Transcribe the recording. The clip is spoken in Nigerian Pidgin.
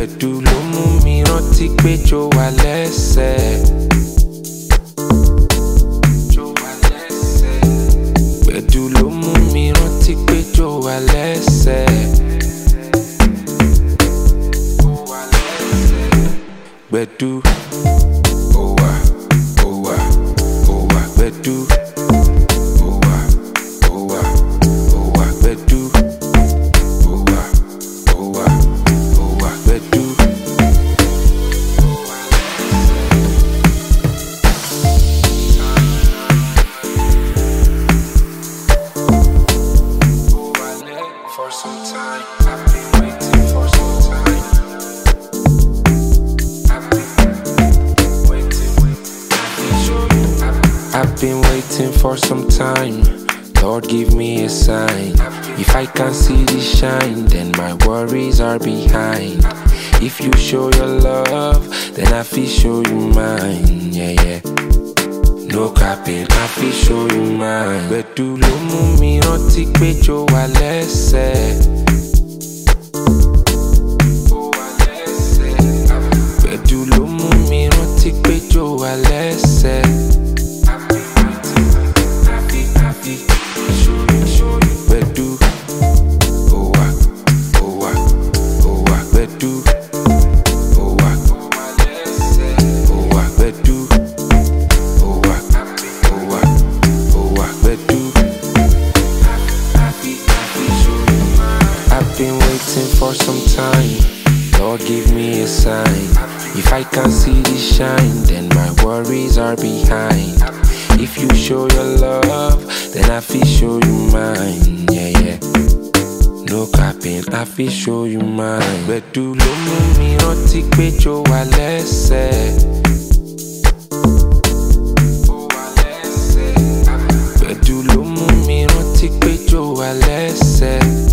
Gbẹ̀du ló mú mi rántí pé jó wà lẹ́sẹ̀. Gbẹ̀du ló mú mi rántí pé jó wà lẹ́sẹ̀. Gbẹ̀du, ó wà, gbẹ̀du, ó wà, gbẹ̀du, ó wà, gbẹ̀du. For some time, I've been waiting for some time. I've been waiting for some time. Lord, give me a sign. If I can't see the shine, then my worries are behind. If you show your love, then I feel show you mine. Yeah, yeah. No capping, I feel show you mine. Gbẹ̀du ló mú mi rántí pé jó wà lẹ́sẹ̀. Gbẹ̀du ló mú mi rántí pé jó wà lẹ́sẹ̀. Gbẹ̀du, ó wà, gbẹ̀du, ó wà, gbẹ̀du, ó wà, gbẹ̀du. I've been waiting for some time. Lord, give me a sign. If I can't see the shine, then my worries are behind. If you show your love, then I feel show you mine. Yeah, yeah. No capping, I feel show you mine. Gbẹ̀du ló mú mi rántí pé jó wà lẹ́sẹ̀. Gbẹ̀du ló mú mi rántí pé jó wà lẹ́sẹ̀.